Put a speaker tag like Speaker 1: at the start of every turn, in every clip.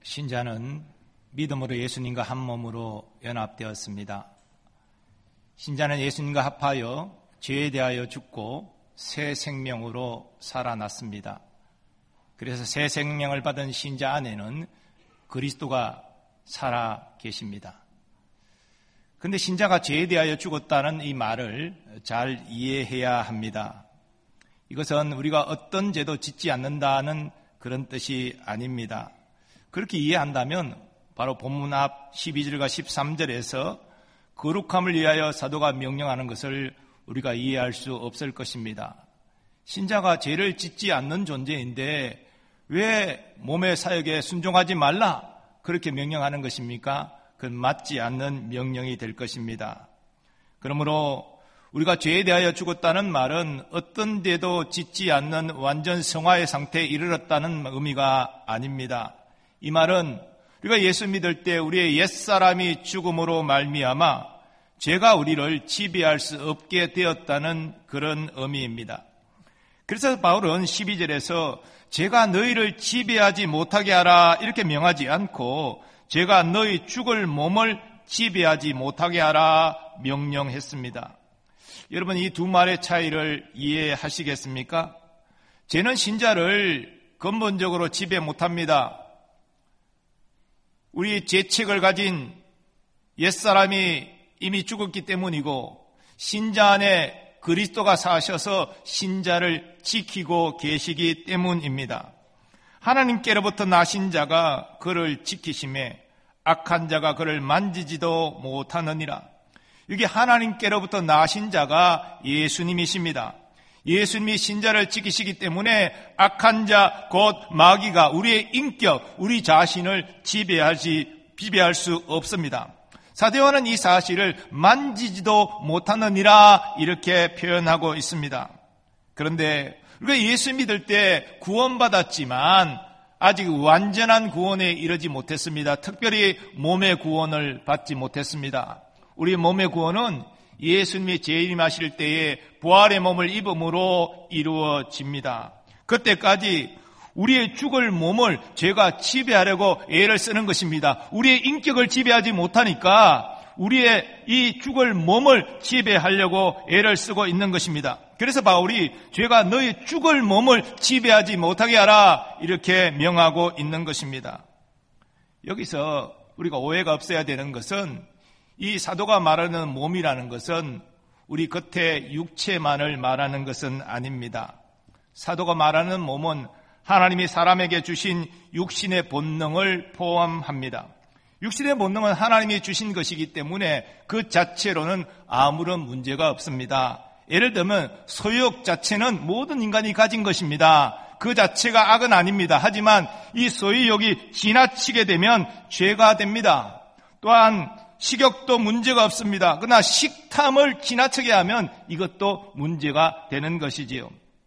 Speaker 1: 신자는 믿음으로 예수님과 한 몸으로 연합되었습니다. 신자는 예수님과 합하여 죄에 대하여 죽고 새 생명으로 살아났습니다. 그래서 새 생명을 받은 신자 안에는 그리스도가 살아 계십니다. 그런데 신자가 죄에 대하여 죽었다는 이 말을 잘 이해해야 합니다. 이것은 우리가 어떤 죄도 짓지 않는다는 그런 뜻이 아닙니다. 그렇게 이해한다면 바로 본문 앞 12절과 13절에서 거룩함을 위하여 사도가 명령하는 것을 우리가 이해할 수 없을 것입니다. 신자가 죄를 짓지 않는 존재인데 왜 몸의 사역에 순종하지 말라 그렇게 명령하는 것입니까? 그건 맞지 않는 명령이 될 것입니다. 그러므로 우리가 죄에 대하여 죽었다는 말은 어떤 죄도 짓지 않는 완전 성화의 상태에 이르렀다는 의미가 아닙니다. 이 말은 우리가 예수 믿을 때 우리의 옛사람이 죽음으로 말미암아 죄가 우리를 지배할 수 없게 되었다는 그런 의미입니다. 그래서 바울은 12절에서 죄가 너희를 지배하지 못하게 하라 이렇게 명하지 않고 죄가 너희 죽을 몸을 지배하지 못하게 하라 명령했습니다. 여러분 이 두 말의 차이를 이해하시겠습니까? 죄는 신자를 근본적으로 지배 못합니다. 우리 죄책을 가진 옛사람이 이미 죽었기 때문이고 신자 안에 그리스도가 사셔서 신자를 지키고 계시기 때문입니다. 하나님께로부터 나신 자가 그를 지키심에 악한 자가 그를 만지지도 못하느니라. 여기 하나님께로부터 나신 자가 예수님이십니다. 예수님이 신자를 지키시기 때문에 악한 자 곧 마귀가 우리의 인격, 우리 자신을 지배할 수 없습니다. 사도 요한은 이 사실을 만지지도 못하느니라 이렇게 표현하고 있습니다. 그런데 우리가 예수 믿을 때 구원받았지만 아직 완전한 구원에 이르지 못했습니다. 특별히 몸의 구원을 받지 못했습니다. 우리 몸의 구원은 예수님이 재림하실 때에 부활의 몸을 입음으로 이루어집니다. 그때까지 우리의 죽을 몸을 죄가 지배하려고 애를 쓰는 것입니다. 우리의 인격을 지배하지 못하니까 우리의 이 죽을 몸을 지배하려고 애를 쓰고 있는 것입니다. 그래서 바울이 죄가 너희 죽을 몸을 지배하지 못하게 하라 이렇게 명하고 있는 것입니다. 여기서 우리가 오해가 없어야 되는 것은 이 사도가 말하는 몸이라는 것은 우리 겉에 육체만을 말하는 것은 아닙니다. 사도가 말하는 몸은 하나님이 사람에게 주신 육신의 본능을 포함합니다. 육신의 본능은 하나님이 주신 것이기 때문에 그 자체로는 아무런 문제가 없습니다. 예를 들면 소유욕 자체는 모든 인간이 가진 것입니다. 그 자체가 악은 아닙니다. 하지만 이 소유욕이 지나치게 되면 죄가 됩니다. 또한 식욕도 문제가 없습니다. 그러나 식탐을 지나치게 하면 이것도 문제가 되는 것이지요.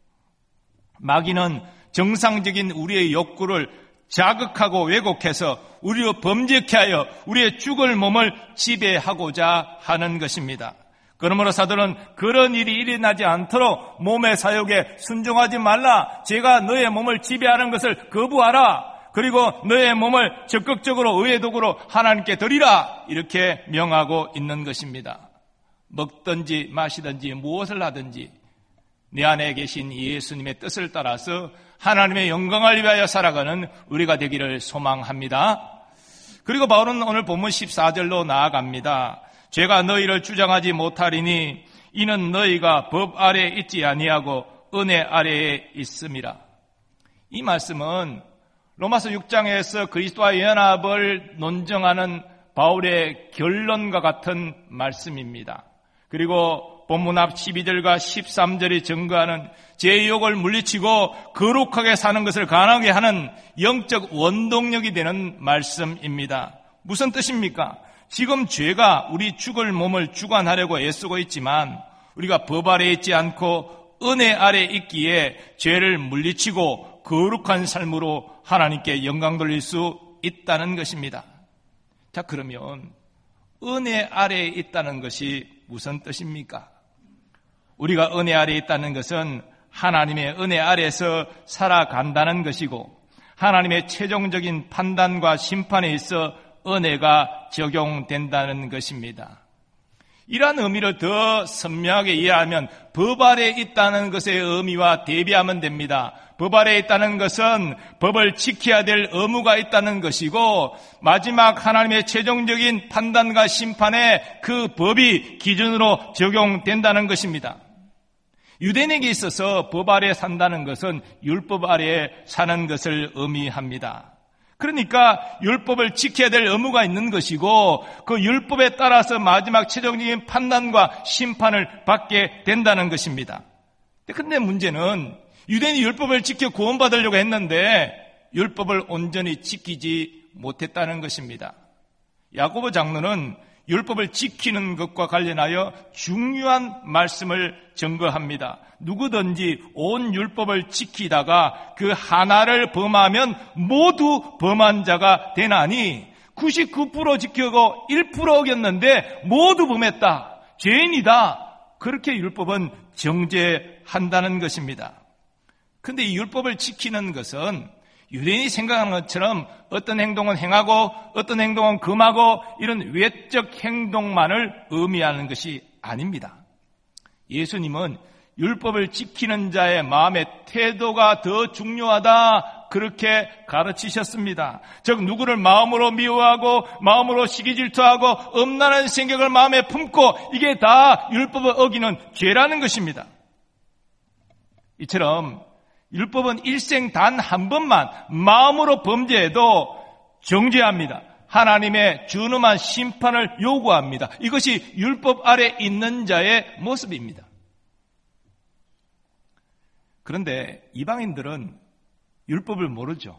Speaker 1: 마귀는 정상적인 우리의 욕구를 자극하고 왜곡해서 우리로 범죄케 하여 우리의 죽을 몸을 지배하고자 하는 것입니다. 그러므로 사도는 그런 일이 일어나지 않도록 몸의 사욕에 순종하지 말라. 죄가 너의 몸을 지배하는 것을 거부하라. 그리고 너의 몸을 적극적으로 의의 도구로 하나님께 드리라 이렇게 명하고 있는 것입니다. 먹든지 마시든지 무엇을 하든지 내 안에 계신 예수님의 뜻을 따라서 하나님의 영광을 위하여 살아가는 우리가 되기를 소망합니다. 그리고 바울은 오늘 본문 14절로 나아갑니다. 죄가 너희를 주장하지 못하리니 이는 너희가 법 아래에 있지 아니하고 은혜 아래에 있음이라. 이 말씀은 로마서 6장에서 그리스도와 연합을 논정하는 바울의 결론과 같은 말씀입니다. 그리고 본문 앞 12절과 13절이 증거하는 죄의 유혹을 물리치고 거룩하게 사는 것을 가능하게 하는 영적 원동력이 되는 말씀입니다. 무슨 뜻입니까? 지금 죄가 우리 죽을 몸을 주관하려고 애쓰고 있지만 우리가 법 아래에 있지 않고 은혜 아래에 있기에 죄를 물리치고 거룩한 삶으로 하나님께 영광 돌릴 수 있다는 것입니다. 자, 그러면 은혜 아래에 있다는 것이 무슨 뜻입니까? 우리가 은혜 아래에 있다는 것은 하나님의 은혜 아래에서 살아간다는 것이고 하나님의 최종적인 판단과 심판에 있어 은혜가 적용된다는 것입니다. 이러한 의미를 더 선명하게 이해하면 법 아래에 있다는 것의 의미와 대비하면 됩니다. 법 아래에 있다는 것은 법을 지켜야 될 의무가 있다는 것이고, 마지막 하나님의 최종적인 판단과 심판에 그 법이 기준으로 적용된다는 것입니다. 유대인에게 있어서 법 아래에 산다는 것은 율법 아래에 사는 것을 의미합니다. 그러니까 율법을 지켜야 될 의무가 있는 것이고, 그 율법에 따라서 마지막 최종적인 판단과 심판을 받게 된다는 것입니다. 그런데 문제는 유대인이 율법을 지켜 구원받으려고 했는데 율법을 온전히 지키지 못했다는 것입니다. 야고보 장로는 율법을 지키는 것과 관련하여 중요한 말씀을 증거합니다. 누구든지 온 율법을 지키다가 그 하나를 범하면 모두 범한 자가 되나니 99% 지키고 1% 어겼는데 모두 범했다. 죄인이다. 그렇게 율법은 정죄한다는 것입니다. 그런데 이 율법을 지키는 것은 유대인이 생각하는 것처럼 어떤 행동은 행하고 어떤 행동은 금하고 이런 외적 행동만을 의미하는 것이 아닙니다. 예수님은 율법을 지키는 자의 마음의 태도가 더 중요하다, 그렇게 가르치셨습니다. 즉 누구를 마음으로 미워하고 마음으로 시기질투하고 음란한 생각을 마음에 품고 이게 다 율법을 어기는 죄라는 것입니다. 이처럼 율법은 일생 단 한 번만 마음으로 범죄해도 정죄합니다. 하나님의 준엄한 심판을 요구합니다. 이것이 율법 아래 있는 자의 모습입니다. 그런데 이방인들은 율법을 모르죠.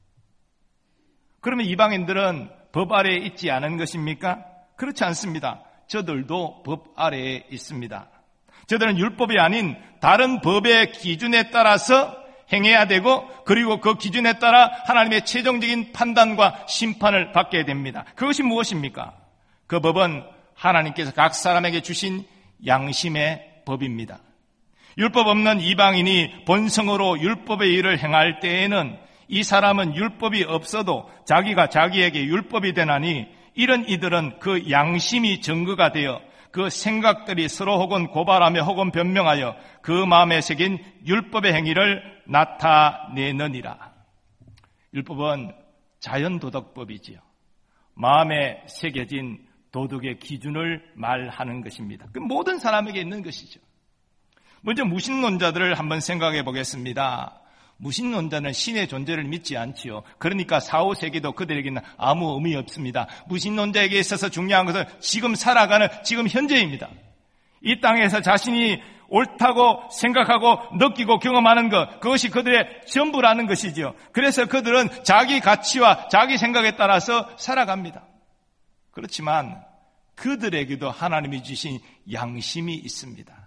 Speaker 1: 그러면 이방인들은 법 아래에 있지 않은 것입니까? 그렇지 않습니다. 저들도 법 아래에 있습니다. 저들은 율법이 아닌 다른 법의 기준에 따라서 행해야 되고, 그리고 그 기준에 따라 하나님의 최종적인 판단과 심판을 받게 됩니다. 그것이 무엇입니까? 그 법은 하나님께서 각 사람에게 주신 양심의 법입니다. 율법 없는 이방인이 본성으로 율법의 일을 행할 때에는 이 사람은 율법이 없어도 자기가 자기에게 율법이 되나니, 이런 이들은 그 양심이 증거가 되어 그 생각들이 서로 혹은 고발하며 혹은 변명하여 그 마음에 새긴 율법의 행위를 나타내느니라. 율법은 자연도덕법이지요. 마음에 새겨진 도덕의 기준을 말하는 것입니다. 그 모든 사람에게 있는 것이죠. 먼저 무신론자들을 한번 생각해 보겠습니다. 무신론자는 신의 존재를 믿지 않지요. 그러니까 4, 5세기도 그들에게는 아무 의미 없습니다. 무신론자에게 있어서 중요한 것은 지금 살아가는 지금 현재입니다. 이 땅에서 자신이 옳다고 생각하고 느끼고 경험하는 것, 그것이 그들의 전부라는 것이지요. 그래서 그들은 자기 가치와 자기 생각에 따라서 살아갑니다. 그렇지만 그들에게도 하나님이 주신 양심이 있습니다.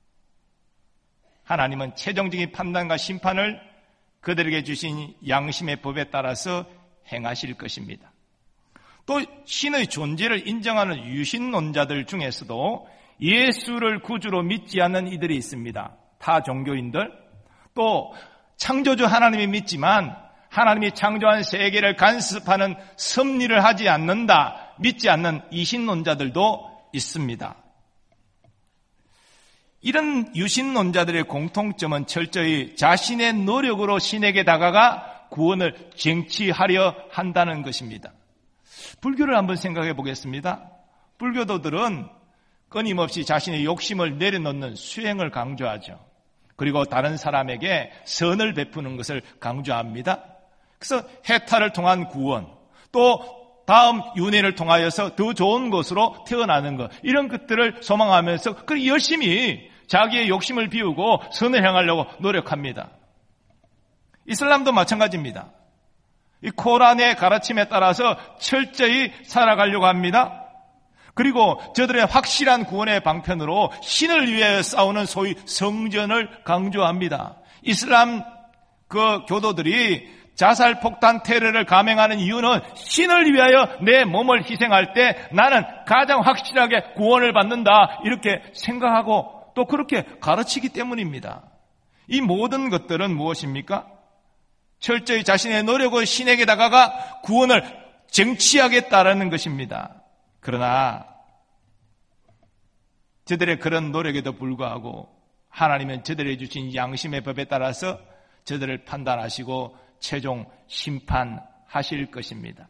Speaker 1: 하나님은 최종적인 판단과 심판을 그들에게 주신 양심의 법에 따라서 행하실 것입니다. 또 신의 존재를 인정하는 유신론자들 중에서도 예수를 구주로 믿지 않는 이들이 있습니다. 타 종교인들, 또 창조주 하나님이 믿지만 하나님이 창조한 세계를 간섭하는 섭리를 하지 않는다, 믿지 않는 이신론자들도 있습니다. 이런 유신론자들의 공통점은 철저히 자신의 노력으로 신에게 다가가 구원을 쟁취하려 한다는 것입니다. 불교를 한번 생각해 보겠습니다. 불교도들은 끊임없이 자신의 욕심을 내려놓는 수행을 강조하죠. 그리고 다른 사람에게 선을 베푸는 것을 강조합니다. 그래서 해탈을 통한 구원, 또 다음 윤회를 통하여서 더 좋은 것으로 태어나는 것, 이런 것들을 소망하면서 열심히 자기의 욕심을 비우고 선을 향하려고 노력합니다. 이슬람도 마찬가지입니다. 이 코란의 가르침에 따라서 철저히 살아가려고 합니다. 그리고 저들의 확실한 구원의 방편으로 신을 위해 싸우는 소위 성전을 강조합니다. 이슬람 그 교도들이 자살폭탄 테러를 감행하는 이유는 신을 위하여 내 몸을 희생할 때 나는 가장 확실하게 구원을 받는다, 이렇게 생각하고 또 그렇게 가르치기 때문입니다. 이 모든 것들은 무엇입니까? 철저히 자신의 노력으로 신에게 다가가 구원을 쟁취하겠다라는 것입니다. 그러나 저들의 그런 노력에도 불구하고 하나님은 저들에게 주신 양심의 법에 따라서 저들을 판단하시고 최종 심판하실 것입니다.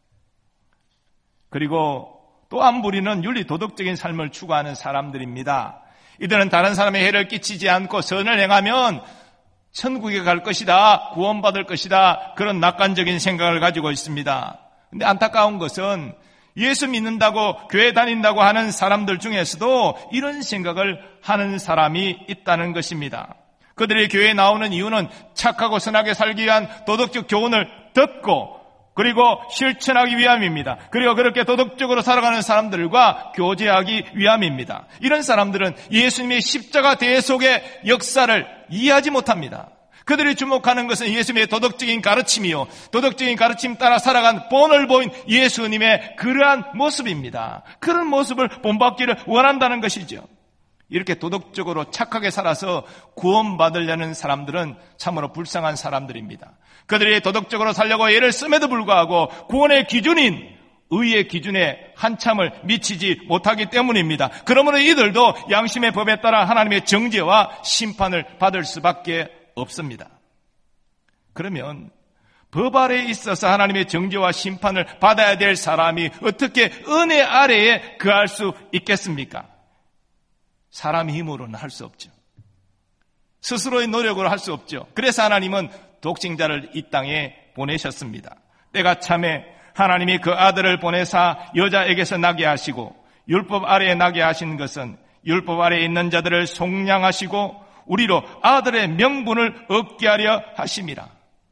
Speaker 1: 그리고 또 한 무리는 윤리 도덕적인 삶을 추구하는 사람들입니다. 이들은 다른 사람의 해를 끼치지 않고 선을 행하면 천국에 갈 것이다, 구원받을 것이다, 그런 낙관적인 생각을 가지고 있습니다. 근데 안타까운 것은 예수 믿는다고 교회 다닌다고 하는 사람들 중에서도 이런 생각을 하는 사람이 있다는 것입니다. 그들이 교회에 나오는 이유는 착하고 선하게 살기 위한 도덕적 교훈을 듣고 그리고 실천하기 위함입니다. 그리고 그렇게 도덕적으로 살아가는 사람들과 교제하기 위함입니다. 이런 사람들은 예수님의 십자가 대속의 역사를 이해하지 못합니다. 그들이 주목하는 것은 예수님의 도덕적인 가르침이요, 도덕적인 가르침 따라 살아간 본을 보인 예수님의 그러한 모습입니다. 그런 모습을 본받기를 원한다는 것이죠. 이렇게 도덕적으로 착하게 살아서 구원받으려는 사람들은 참으로 불쌍한 사람들입니다. 그들이 도덕적으로 살려고 애를 씀에도 불구하고 구원의 기준인 의의 기준에 한참을 미치지 못하기 때문입니다. 그러므로 이들도 양심의 법에 따라 하나님의 정죄와 심판을 받을 수밖에 없습니다. 그러면 법 아래에 있어서 하나님의 정죄와 심판을 받아야 될 사람이 어떻게 은혜 아래에 거할 수 있겠습니까? 사람의 힘으로는 할 수 없죠. 스스로의 노력으로 할 수 없죠. 그래서 하나님은 독생자를 이 땅에 보내셨습니다. 때가 참에 하나님이 그 아들을 보내사 여자에게서 나게 하시고 율법 아래에 나게 하신 것은 율법 아래에 있는 자들을 속량하시고 우리로 아들의 명분을 얻게 하려 하심이라.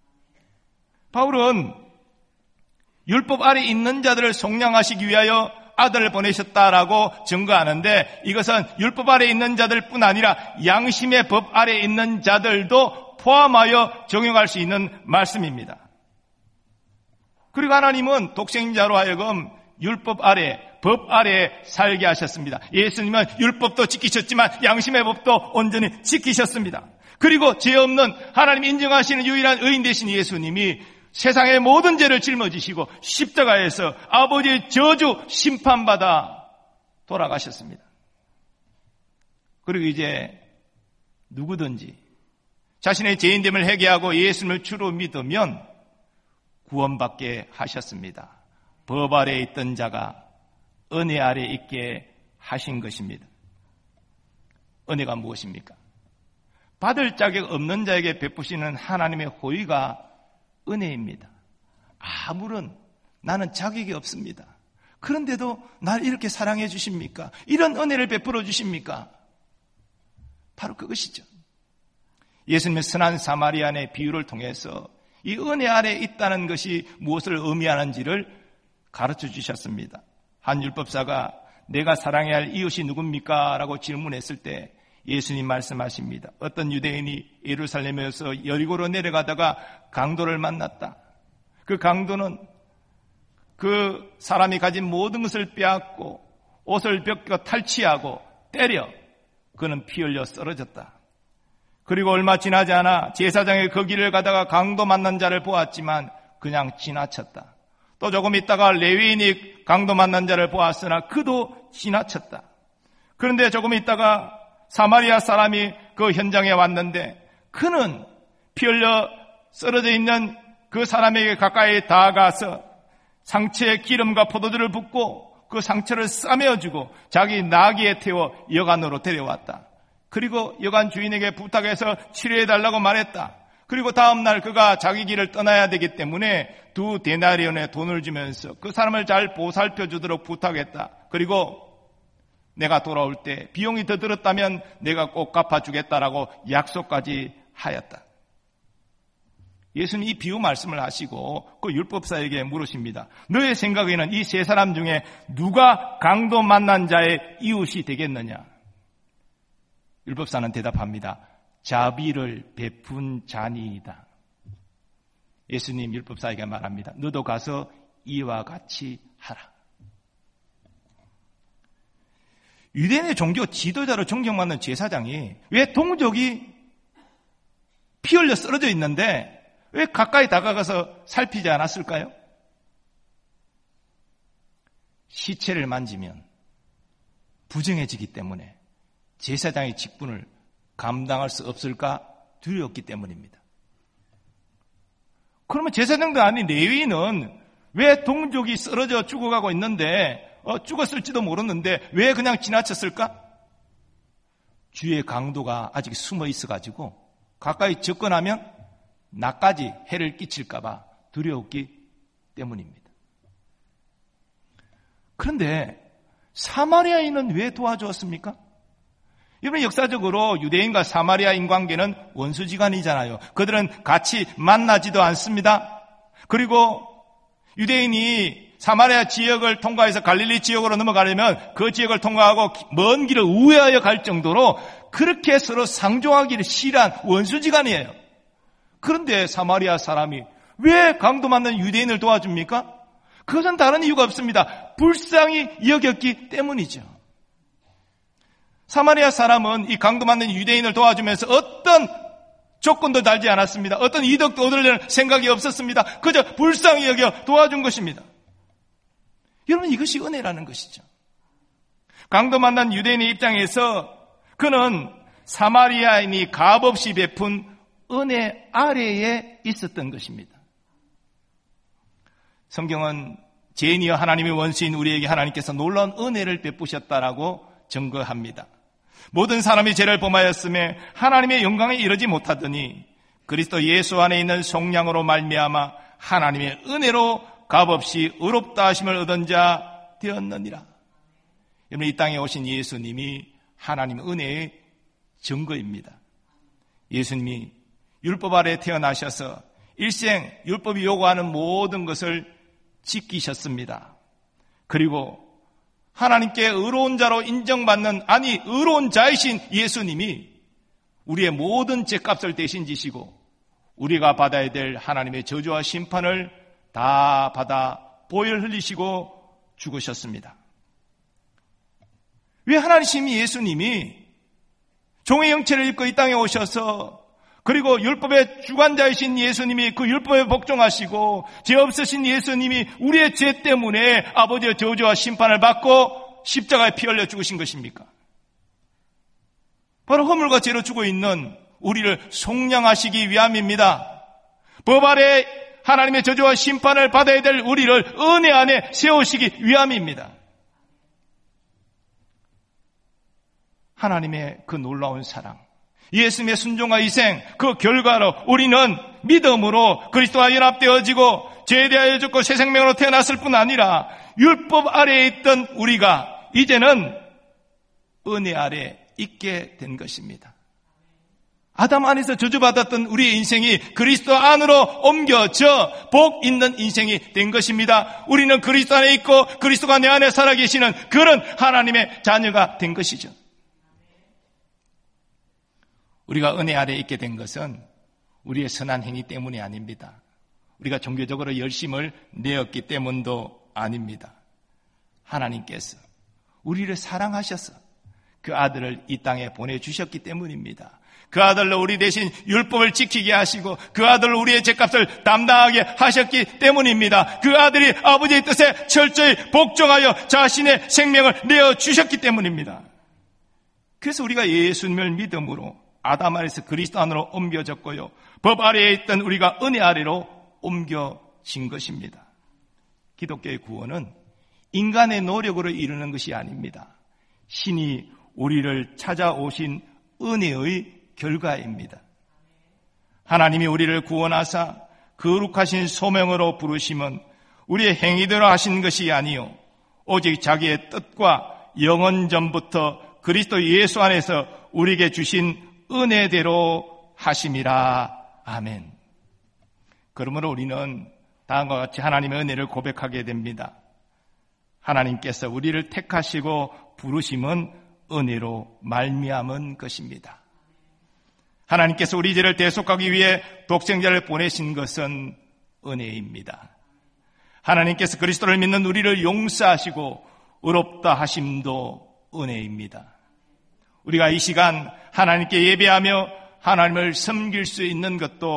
Speaker 1: 바울은 율법 아래에 있는 자들을 속량하시기 위하여 아들을 보내셨다라고 증거하는데 이것은 율법 아래에 있는 자들뿐 아니라 양심의 법 아래에 있는 자들도 포함하여 적용할 수 있는 말씀입니다. 그리고 하나님은 독생자로 하여금 율법 아래, 법 아래에 살게 하셨습니다. 예수님은 율법도 지키셨지만 양심의 법도 온전히 지키셨습니다. 그리고 죄 없는 하나님 인정하시는 유일한 의인 되신 예수님이 세상의 모든 죄를 짊어지시고 십자가에서 아버지의 저주 심판받아 돌아가셨습니다. 그리고 이제 누구든지 자신의 죄인됨을 회개하고 예수님을 주로 믿으면 구원받게 하셨습니다. 법 아래에 있던 자가 은혜 아래에 있게 하신 것입니다. 은혜가 무엇입니까? 받을 자격 없는 자에게 베푸시는 하나님의 호의가 은혜입니다. 아무런 나는 자격이 없습니다. 그런데도 날 이렇게 사랑해 주십니까? 이런 은혜를 베풀어 주십니까? 바로 그것이죠. 예수님의 선한 사마리아인의 비유를 통해서 이 은혜 아래에 있다는 것이 무엇을 의미하는지를 가르쳐 주셨습니다. 한 율법사가 내가 사랑해야 할 이웃이 누굽니까? 라고 질문했을 때 예수님 말씀하십니다. 어떤 유대인이 예루살렘에서 여리고로 내려가다가 강도를 만났다. 그 강도는 그 사람이 가진 모든 것을 빼앗고 옷을 벗겨 탈취하고 때려 그는 피 흘려 쓰러졌다. 그리고 얼마 지나지 않아 제사장이 그 길을 가다가 강도 만난 자를 보았지만 그냥 지나쳤다. 또 조금 있다가 레위인이 강도 만난 자를 보았으나 그도 지나쳤다. 그런데 조금 있다가 사마리아 사람이 그 현장에 왔는데 그는 피 흘려 쓰러져 있는 그 사람에게 가까이 다가가서 상처에 기름과 포도주를 붓고 그 상처를 싸매어주고 자기 나귀에 태워 여관으로 데려왔다. 그리고 여관 주인에게 부탁해서 치료해달라고 말했다. 그리고 다음날 그가 자기 길을 떠나야 되기 때문에 2 데나리온의 돈을 주면서 그 사람을 잘 보살펴주도록 부탁했다. 그리고 내가 돌아올 때 비용이 더 들었다면 내가 꼭 갚아주겠다라고 약속까지 하였다. 예수님 이 비유 말씀을 하시고 그 율법사에게 물으십니다. 너의 생각에는 이 세 사람 중에 누가 강도 만난 자의 이웃이 되겠느냐? 율법사는 대답합니다. 자비를 베푼 자니이다. 예수님 율법사에게 말합니다. 너도 가서 이와 같이 하라. 유대인의 종교 지도자로 존경받는 제사장이 왜 동족이 피 흘려 쓰러져 있는데 왜 가까이 다가가서 살피지 않았을까요? 시체를 만지면 부정해지기 때문에 제사장의 직분을 감당할 수 없을까 두려웠기 때문입니다. 그러면 제사장도 아닌 레위인은 왜 동족이 쓰러져 죽어가고 있는데 죽었을지도 모르는데 왜 그냥 지나쳤을까? 주의 강도가 아직 숨어 있어가지고 가까이 접근하면 나까지 해를 끼칠까 봐 두려웠기 때문입니다. 그런데 사마리아인은 왜 도와주었습니까? 여러분, 역사적으로 유대인과 사마리아인 관계는 원수지간이잖아요. 그들은 같이 만나지도 않습니다. 그리고 유대인이 사마리아 지역을 통과해서 갈릴리 지역으로 넘어가려면 그 지역을 통과하고 먼 길을 우회하여 갈 정도로 그렇게 서로 상종하기를 싫어한 원수지간이에요. 그런데 사마리아 사람이 왜 강도 맞는 유대인을 도와줍니까? 그것은 다른 이유가 없습니다. 불쌍히 여겼기 때문이죠. 사마리아 사람은 이 강도 맞는 유대인을 도와주면서 어떤 조건도 달지 않았습니다. 어떤 이득도 얻으려는 생각이 없었습니다. 그저 불쌍히 여겨 도와준 것입니다. 여러분, 이것이 은혜라는 것이죠. 강도 만난 유대인의 입장에서 그는 사마리아인이 값없이 베푼 은혜 아래에 있었던 것입니다. 성경은 죄인이여 하나님의 원수인 우리에게 하나님께서 놀라운 은혜를 베푸셨다라고 증거합니다. 모든 사람이 죄를 범하였음에 하나님의 영광에 이르지 못하더니 그리스도 예수 안에 있는 속량으로 말미암아 하나님의 은혜로 값없이 의롭다 하심을 얻은 자 되었느니라. 여러분, 이 땅에 오신 예수님이 하나님의 은혜의 증거입니다. 예수님이 율법 아래 태어나셔서 일생 율법이 요구하는 모든 것을 지키셨습니다. 그리고 하나님께 의로운 자로 인정받는, 아니 의로운 자이신 예수님이 우리의 모든 죄값을 대신 지시고 우리가 받아야 될 하나님의 저주와 심판을 다 받아 보혈 흘리시고 죽으셨습니다. 왜 하나님이 예수님이 종의 형체를 입고 이 땅에 오셔서 그리고 율법의 주관자이신 예수님이 그 율법에 복종하시고 죄 없으신 예수님이 우리의 죄 때문에 아버지의 저주와 심판을 받고 십자가에 피 흘려 죽으신 것입니까? 바로 허물과 죄로 죽어 있는 우리를 속량하시기 위함입니다. 법 아래 하나님의 저주와 심판을 받아야 될 우리를 은혜 안에 세우시기 위함입니다. 하나님의 그 놀라운 사랑, 예수님의 순종과 희생, 그 결과로 우리는 믿음으로 그리스도와 연합되어지고 죄에 대하여 죽고 새 생명으로 태어났을 뿐 아니라 율법 아래에 있던 우리가 이제는 은혜 아래 있게 된 것입니다. 아담 안에서 저주받았던 우리의 인생이 그리스도 안으로 옮겨져 복 있는 인생이 된 것입니다. 우리는 그리스도 안에 있고 그리스도가 내 안에 살아계시는 그런 하나님의 자녀가 된 것이죠. 우리가 은혜 아래 있게 된 것은 우리의 선한 행위 때문이 아닙니다. 우리가 종교적으로 열심을 내었기 때문도 아닙니다. 하나님께서 우리를 사랑하셔서 그 아들을 이 땅에 보내주셨기 때문입니다. 그 아들로 우리 대신 율법을 지키게 하시고 그 아들로 우리의 죄값을 담당하게 하셨기 때문입니다. 그 아들이 아버지의 뜻에 철저히 복종하여 자신의 생명을 내어주셨기 때문입니다. 그래서 우리가 예수님을 믿음으로 아담 아래에서 그리스도 안으로 옮겨졌고요, 법 아래에 있던 우리가 은혜 아래로 옮겨진 것입니다. 기독교의 구원은 인간의 노력으로 이루는 것이 아닙니다. 신이 우리를 찾아오신 은혜의 결과입니다. 하나님이 우리를 구원하사 거룩하신 소명으로 부르심은 우리의 행위대로 하신 것이 아니요 오직 자기의 뜻과 영원 전부터 그리스도 예수 안에서 우리에게 주신 은혜대로 하심이라. 아멘. 그러므로 우리는 다음과 같이 하나님의 은혜를 고백하게 됩니다. 하나님께서 우리를 택하시고 부르심은 은혜로 말미암은 것입니다. 하나님께서 우리 죄를 대속하기 위해 독생자를 보내신 것은 은혜입니다. 하나님께서 그리스도를 믿는 우리를 용서하시고 의롭다 하심도 은혜입니다. 우리가 이 시간 하나님께 예배하며 하나님을 섬길 수 있는 것도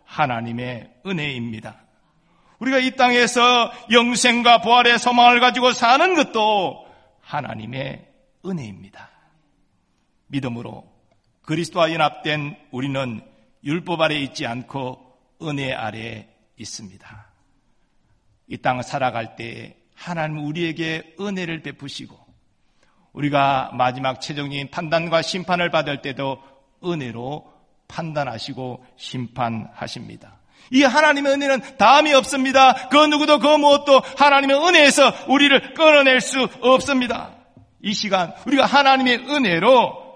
Speaker 1: 하나님의 은혜입니다. 우리가 이 땅에서 영생과 부활의 소망을 가지고 사는 것도 하나님의 은혜입니다. 믿음으로 그리스도와 연합된 우리는 율법 아래 있지 않고 은혜 아래에 있습니다. 이 땅 살아갈 때 하나님 우리에게 은혜를 베푸시고 우리가 마지막 최종적인 판단과 심판을 받을 때도 은혜로 판단하시고 심판하십니다. 이 하나님의 은혜는 다함이 없습니다. 그 누구도 그 무엇도 하나님의 은혜에서 우리를 끌어낼 수 없습니다. 이 시간 우리가 하나님의 은혜로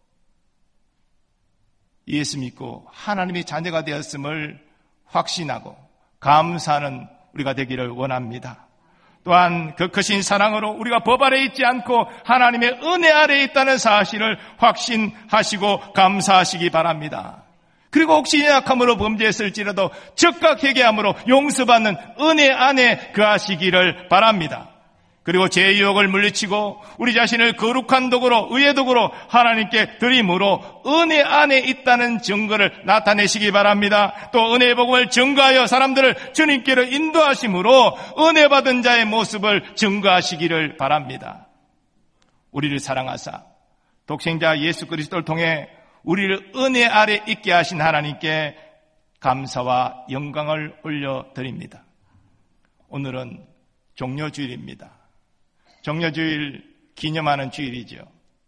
Speaker 1: 예수 믿고 하나님의 자녀가 되었음을 확신하고 감사하는 우리가 되기를 원합니다. 또한 그 크신 사랑으로 우리가 법 아래 있지 않고 하나님의 은혜 아래에 있다는 사실을 확신하시고 감사하시기 바랍니다. 그리고 혹시 연약함으로 범죄했을지라도 즉각 회개함으로 용서받는 은혜 안에 거하시기를 바랍니다. 그리고 죄의 유혹을 물리치고 우리 자신을 거룩한 도구로 의의 도구로 하나님께 드림으로 은혜 안에 있다는 증거를 나타내시기 바랍니다. 또 은혜의 복음을 증거하여 사람들을 주님께로 인도하심으로 은혜 받은 자의 모습을 증거하시기를 바랍니다. 우리를 사랑하사 독생자 예수 그리스도를 통해 우리를 은혜 아래 있게 하신 하나님께 감사와 영광을 올려드립니다. 오늘은 종려주일입니다. 종려주일 기념하는 주일이죠.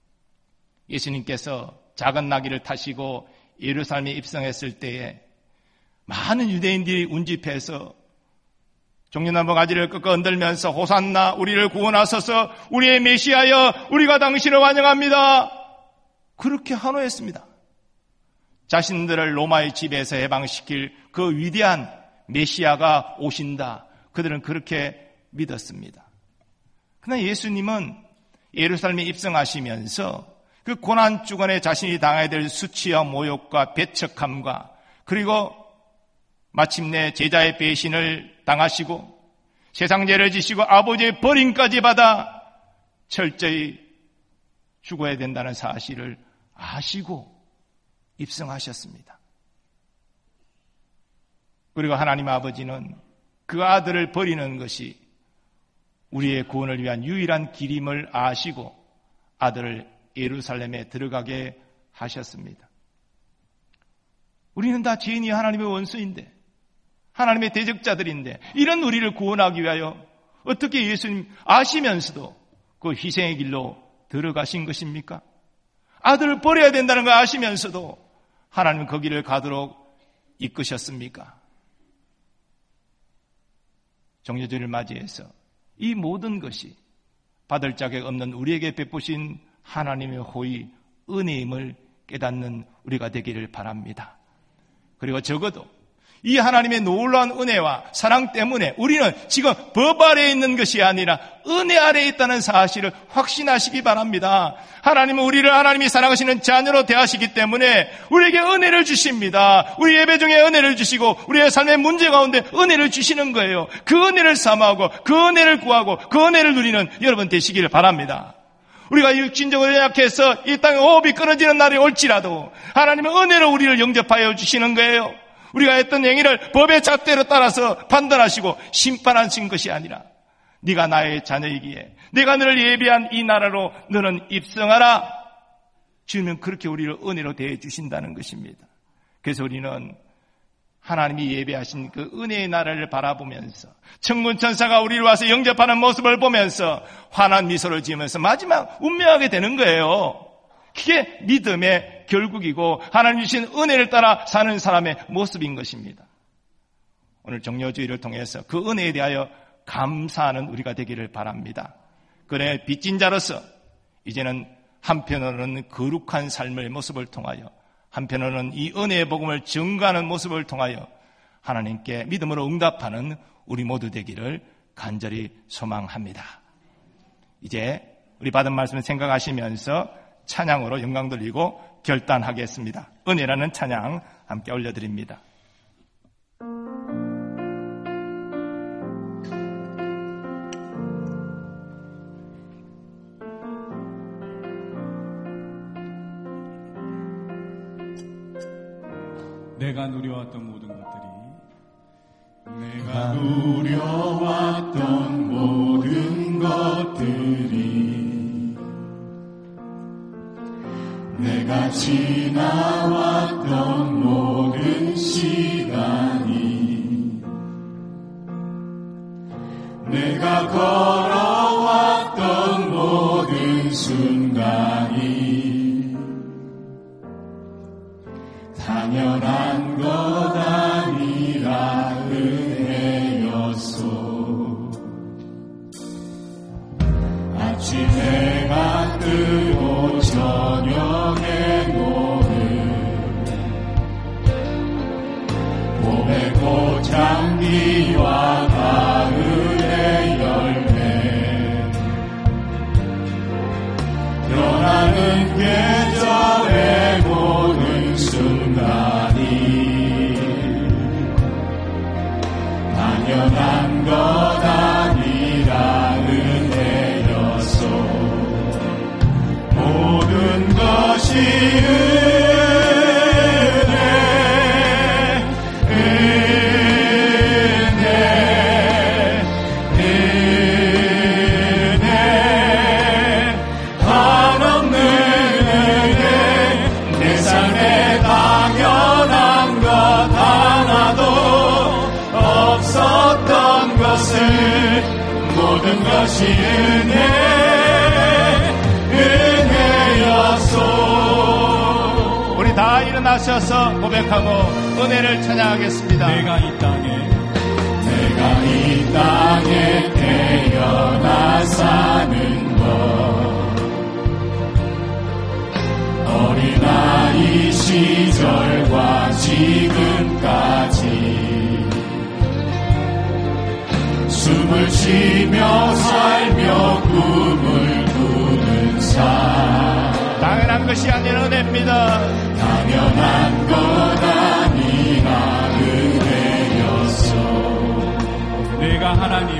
Speaker 1: 예수님께서 작은 나귀를 타시고 예루살렘에 입성했을 때에 많은 유대인들이 운집해서 종려나무 가지를 꺾어 흔들면서 호산나 우리를 구원하소서 우리의 메시아여 우리가 당신을 환영합니다. 그렇게 환호했습니다. 자신들을 로마의 지배에서 해방시킬 그 위대한 메시아가 오신다. 그들은 그렇게 믿었습니다. 그러나 예수님은 예루살렘에 입성하시면서 그 고난주간에 자신이 당해야 될 수치와 모욕과 배척함과 그리고 마침내 제자의 배신을 당하시고 세상 죄를 지시고 아버지의 버림까지 받아 철저히 죽어야 된다는 사실을 아시고 입성하셨습니다. 그리고 하나님 아버지는 그 아들을 버리는 것이 우리의 구원을 위한 유일한 길임을 아시고 아들을 예루살렘에 들어가게 하셨습니다. 우리는 다 죄인이 하나님의 원수인데 하나님의 대적자들인데 이런 우리를 구원하기 위하여 어떻게 예수님 아시면서도 그 희생의 길로 들어가신 것입니까? 아들을 버려야 된다는 걸 아시면서도 하나님은 그 길을 가도록 이끄셨습니까? 종려주일을 맞이해서 이 모든 것이 받을 자격 없는 우리에게 베푸신 하나님의 호의, 은혜임을 깨닫는 우리가 되기를 바랍니다. 그리고 적어도 이 하나님의 놀라운 은혜와 사랑 때문에 우리는 지금 법 아래에 있는 것이 아니라 은혜 아래에 있다는 사실을 확신하시기 바랍니다. 하나님은 우리를 하나님이 사랑하시는 자녀로 대하시기 때문에 우리에게 은혜를 주십니다. 우리 예배 중에 은혜를 주시고 우리의 삶의 문제 가운데 은혜를 주시는 거예요. 그 은혜를 사모하고 그 은혜를 구하고 그 은혜를 누리는 여러분 되시기를 바랍니다. 우리가 육신적으로 연약해서 이 땅에 호흡이 끊어지는 날이 올지라도 하나님은 은혜로 우리를 영접하여 주시는 거예요. 우리가 했던 행위를 법의 잣대로 따라서 판단하시고 심판하신 것이 아니라 네가 나의 자녀이기에 내가 너를 예비한 이 나라로 너는 입성하라. 주님은 그렇게 우리를 은혜로 대해 주신다는 것입니다. 그래서 우리는 하나님이 예배하신 그 은혜의 나라를 바라보면서 천군 천사가 우리를 와서 영접하는 모습을 보면서 환한 미소를 지으면서 마지막 운명하게 되는 거예요. 그게 믿음의 결국이고 하나님 주신 은혜를 따라 사는 사람의 모습인 것입니다. 오늘 종려주의를 통해서 그 은혜에 대하여 감사하는 우리가 되기를 바랍니다. 그래 빚진 자로서 이제는 한편으로는 거룩한 삶의 모습을 통하여 한편으로는 이 은혜의 복음을 증거하는 모습을 통하여 하나님께 믿음으로 응답하는 우리 모두 되기를 간절히 소망합니다. 이제 우리 받은 말씀을 생각하시면서 찬양으로 영광 돌리고 결단하겠습니다. 은혜라는 찬양 함께 올려드립니다.
Speaker 2: 내가 누려왔던 모든 것들이
Speaker 3: 내가 누려왔던 모든 것들이 내가 지나왔던 모든 시간이 내가 걸어왔던 모든 순간이 당연한 것 아니라 은혜였소. 아침 해가 뜨고 저녁에 노을 봄의 꽃향기와 가을의 열매 변하는 계절의 모든 순간이 당연한 것 아니라 은혜였소. 모든 것이 모든 것이 은혜였소.
Speaker 1: 우리 다 일어나셔서 고백하고 은혜를 찬양하겠습니다.
Speaker 2: 내가 이
Speaker 3: 땅에 태어나 사는 것 어린아이 시절과 지금까지 숨을 쉬며 살며 꿈을 꾸는 삶
Speaker 1: 당연한 것이 아니라 은혜입니다.
Speaker 3: 당연한 것 아니라 은혜였소.
Speaker 2: 내가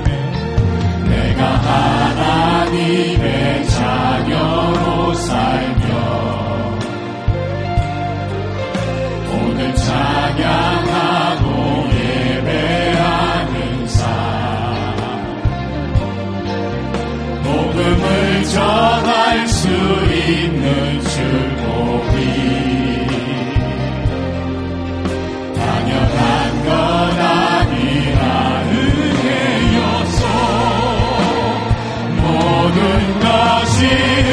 Speaker 3: 하나님의 자녀로 살며 오늘 찬양하고 예배하는 복음을 전할 수 있는 축복이 당연한 것 아니라 은혜였소. 모든 것이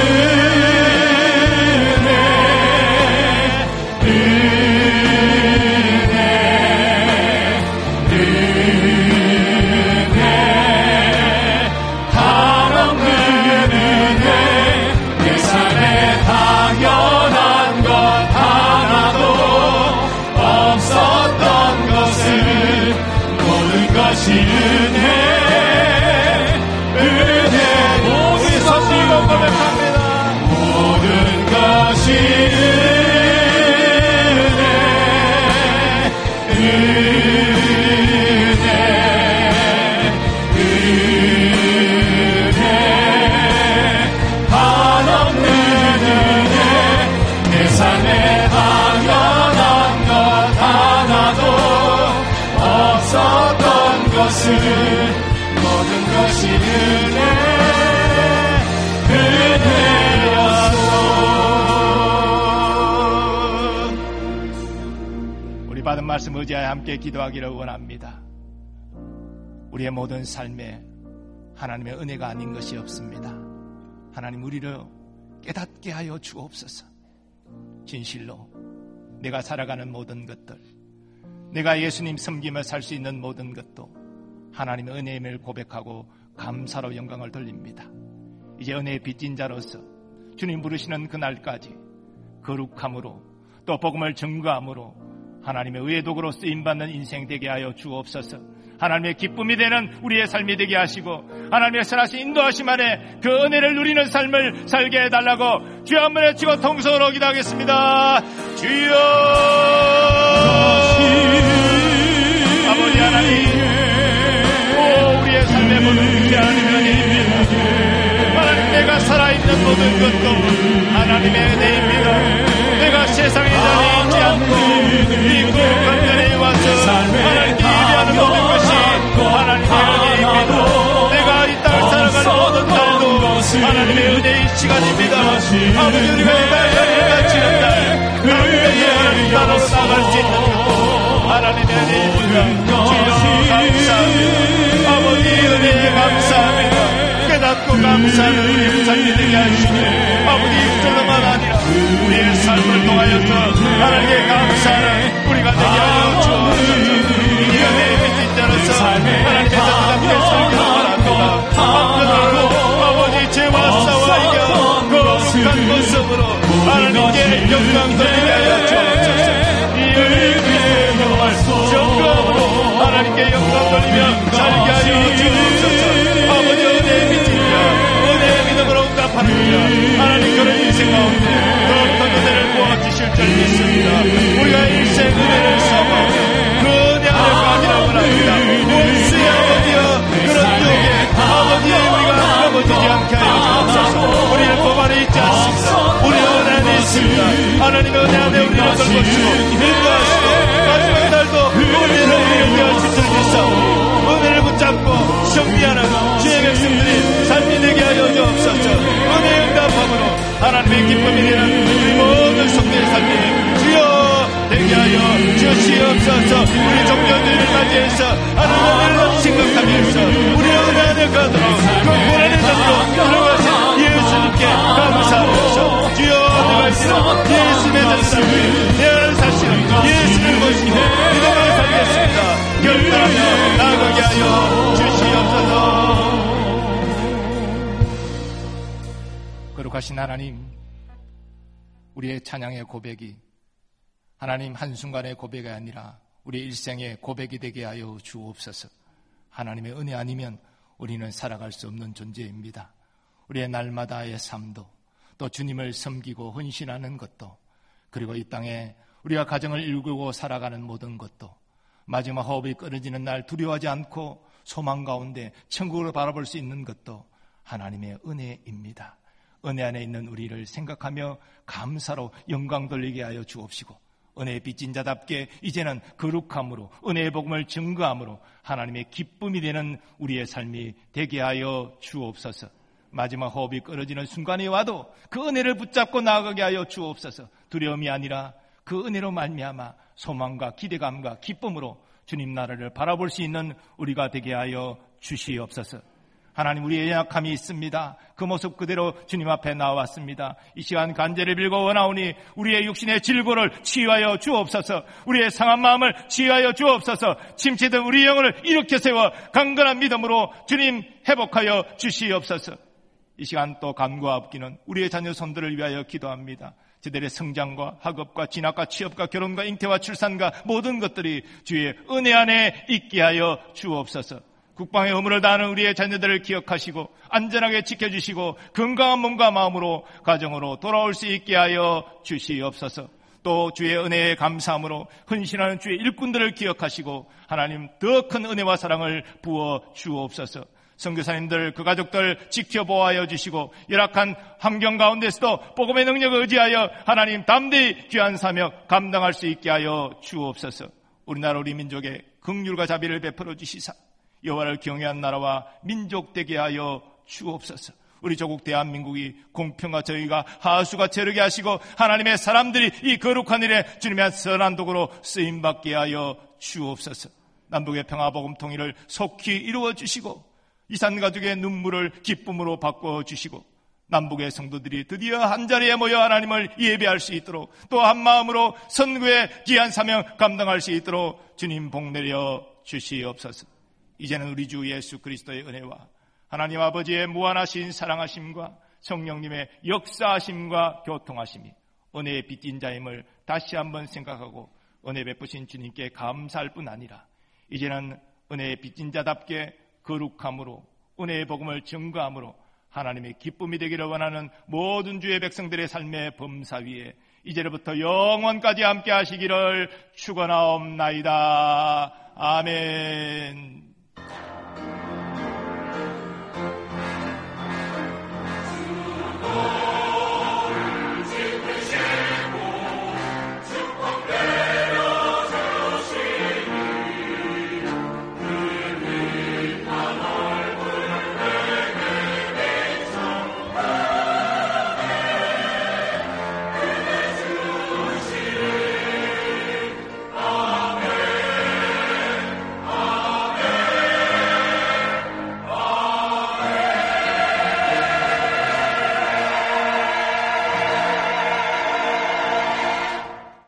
Speaker 1: 우리 섬기고 고백합니다.
Speaker 3: 모든 것이 한없는 은혜 내 삶에 당연한 것 하나도 없었던 것을 모든 것이 은혜였소.
Speaker 1: 우리 받은 말씀 의지하여 함께 기도하기를 원합니다. 우리의 모든 삶에 하나님의 은혜가 아닌 것이 없습니다. 하나님 우리를 깨닫게 하여 주옵소서. 진실로 내가 살아가는 모든 것들, 내가 예수님 섬기며 살 수 있는 모든 것도 하나님의 은혜임을 고백하고 감사로 영광을 돌립니다. 이제 은혜의 빚진 자로서 주님 부르시는 그날까지 거룩함으로 또 복음을 증거함으로 하나님의 의의 도구로 쓰임받는 인생 되게 하여 주옵소서. 하나님의 기쁨이 되는 우리의 삶이 되게 하시고 하나님의 선하신 인도하심 안에 그 은혜를 누리는 삶을 살게 해달라고 주여 한번 외치고 통성으로 기도하겠습니다. 주여 아버지 하나님, 우리의 삶의 모든 것이 하나님의 은혜입니다. 하나님 내가 살아있는 모든 것도 하나님의 은혜입니다. 내가 세상에 자리지 않고 이 하나님께 예배하는 모든 것이 하나님의 은혜입니다. 내가 이 땅을 살아갈 모든 날도 하나님의 은혜의 시간입니다. 아버지, 우리가 이 땅을 마치는 날 하나님의 하나님 나라로 나갈 수 있는 하나님의 은혜입니다. 주여 감사합니다. 아버지 은혜에 감사합니다. 깨닫고 감사하는 우리의 삶이 되게 하시니 아버지 입술로만 아니라 우리의 삶을 통하여서 하나님께 감사하는 우리가 되게 하여 주옵소서. 이 은혜의 빛인 자로서 하나님의 자녀답게 살기를 바랍니다. 한편으로 아버지 죄와 싸워 이겨 거룩한 모습으로 하나님께 영광 돌리게 하여 주옵소서. 이 은혜의 빛의 영광을 정금으로 하나님께 영광 돌리며 살게 하여 주옵소서. 아버지 은혜의 빛이며 은혜의 믿음으로 응답하는 자 하나님 그런 인생 가운데 더 큰 은혜를 부어주실 줄 믿습니다. 우리가 일생 은혜를 사모하며 그 은혜 안에 가기라고 합니다. 원수의 아버지여 그런 유혹에 아버지 우리가 넘어지지 않게 하여 주옵소서. 우리를 고발해 있지 않습니다. 우리 은혜 안에 있습니다. 하나님의 은혜 안에 우리를 걸고치고 인도하시고 마지막 날도 은혜를 우리를 위하여 지켜주시사오니 은혜를 붙잡고 승리하는 주의 백성들이 삶이 되게 하여 주옵소서. 은혜의 응답함으로 하나님의 기쁨이 되는 우리 모든 성도의 삶이 주여 되게 하여 주시옵소서. 우리 종교들을 맞이해서 하나님을 생각하며 있어 우리 은혜 안에 가도록 그 고난의 자리로 들어가신 예수님께 감사하면서 주여 내가 이제는 예수님의 자녀답게 내 안을 사시는 예수를 모시고 믿음으로 살겠습니다. 결단하며 나아가게 하여 주시옵소서. 거룩하신 하나님, 우리의 찬양의 고백이 하나님 한순간의 고백이 아니라 우리 일생의 고백이 되게 하여 주옵소서. 하나님의 은혜 아니면 우리는 살아갈 수 없는 존재입니다. 우리의 날마다의 삶도 또 주님을 섬기고 헌신하는 것도 그리고 이 땅에 우리가 가정을 일구고 살아가는 모든 것도 마지막 호흡이 끊어지는 날 두려워하지 않고 소망 가운데 천국을 바라볼 수 있는 것도 하나님의 은혜입니다. 은혜 안에 있는 우리를 생각하며 감사로 영광 돌리게 하여 주옵시고 은혜의 빚진 자답게 이제는 거룩함으로 은혜의 복음을 증거함으로 하나님의 기쁨이 되는 우리의 삶이 되게 하여 주옵소서. 마지막 호흡이 끊어지는 순간이 와도 그 은혜를 붙잡고 나아가게 하여 주옵소서. 두려움이 아니라 그 은혜로 말미암아 소망과 기대감과 기쁨으로 주님 나라를 바라볼 수 있는 우리가 되게 하여 주시옵소서. 하나님, 우리의 연약함이 있습니다. 그 모습 그대로 주님 앞에 나왔습니다. 이 시간 간절히 빌고 원하오니 우리의 육신의 질고를 치유하여 주옵소서. 우리의 상한 마음을 치유하여 주옵소서. 침체된 우리 영혼을 일으켜 세워 강건한 믿음으로 주님 회복하여 주시옵소서. 이 시간 또 간구와 업기는 우리의 자녀 손들을 위하여 기도합니다. 저들의 성장과 학업과 진학과 취업과 결혼과 잉태와 출산과 모든 것들이 주의 은혜 안에 있게 하여 주옵소서. 국방의 의무를 다하는 우리의 자녀들을 기억하시고 안전하게 지켜주시고 건강한 몸과 마음으로 가정으로 돌아올 수 있게 하여 주시옵소서. 또 주의 은혜에 감사함으로 헌신하는 주의 일꾼들을 기억하시고 하나님 더 큰 은혜와 사랑을 부어 주옵소서. 선교사님들 그 가족들 지켜보아여 주시고 열악한 환경 가운데서도 복음의 능력을 의지하여 하나님 담대히 귀한 사역 감당할 수 있게 하여 주옵소서. 우리나라 우리 민족의 긍휼과 자비를 베풀어 주시사 여호와를 경외한 나라와 민족 되게 하여 주옵소서. 우리 조국 대한민국이 공평과 정의가 하수가 채르게 하시고 하나님의 사람들이 이 거룩한 일에 주님의 선한 도구로 쓰임받게 하여 주옵소서. 남북의 평화 복음 통일을 속히 이루어 주시고 이산가족의 눈물을 기쁨으로 바꿔 주시고 남북의 성도들이 드디어 한자리에 모여 하나님을 예배할 수 있도록 또 한마음으로 선교의 귀한 사명 감당할 수 있도록 주님 복내려 주시옵소서. 이제는 우리 주 예수 그리스도의 은혜와 하나님 아버지의 무한하신 사랑하심과 성령님의 역사하심과 교통하심이 은혜의 빚진 자임을 다시 한번 생각하고 은혜 베푸신 주님께 감사할 뿐 아니라 이제는 은혜의 빚진 자답게 거룩함으로 은혜의 복음을 증거함으로 하나님의 기쁨이 되기를 원하는 모든 주의 백성들의 삶의 범사 위에 이제부터 영원까지 함께 하시기를 축원하옵나이다. 아멘.